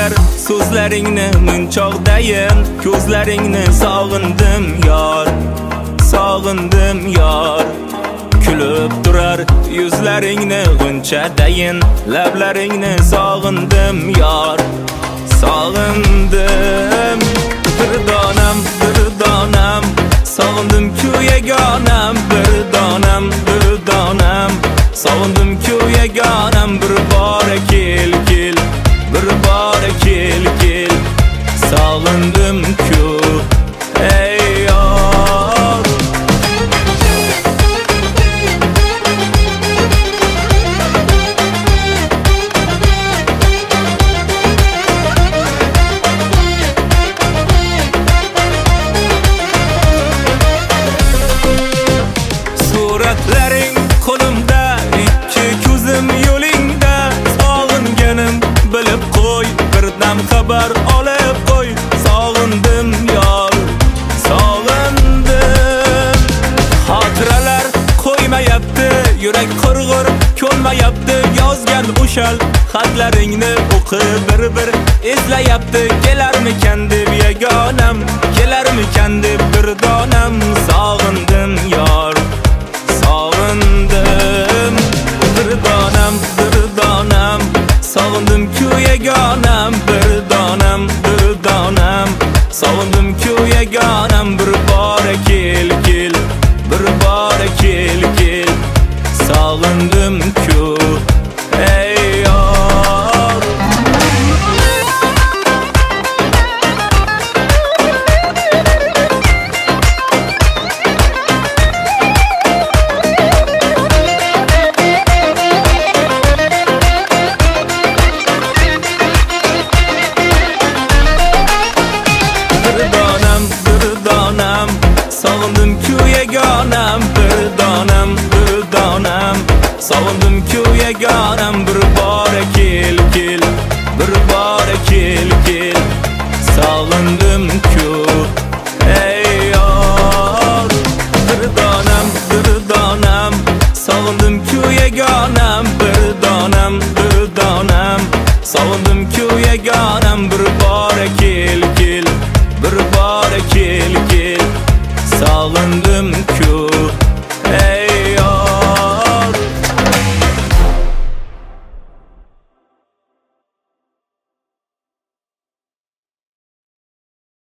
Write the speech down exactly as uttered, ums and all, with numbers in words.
agar so'zlaringni munchoqdayin, ko'zlaringni sog'indim yor, sog'indim yor. Kulib turar yuzlaringni g'unchadayin, lablaringni sog'indim yor, sog'indim. Bir donam, bir donam, sog'indim-ku yagonam, bir donam, bir donam, sog'indim-ku yagonam. Bir bora kel, kel, bir bora kel, kel, sog'indim-ku ey yor. Suratlaring qo'limda, ikki ko'zim yo'lingda, sog'inganim bilib qo'y, birdan xabar olib qo'y. Sog'indim yor, sog'indim. Xotiralar qo'ymayapti, yurak qurg'ur ko'nmayapti, yozgan o'shal xatlaringni o'qib bir-bir eslayapti. Kelarmikan deb yagonam, kelarmikan deb bir donam,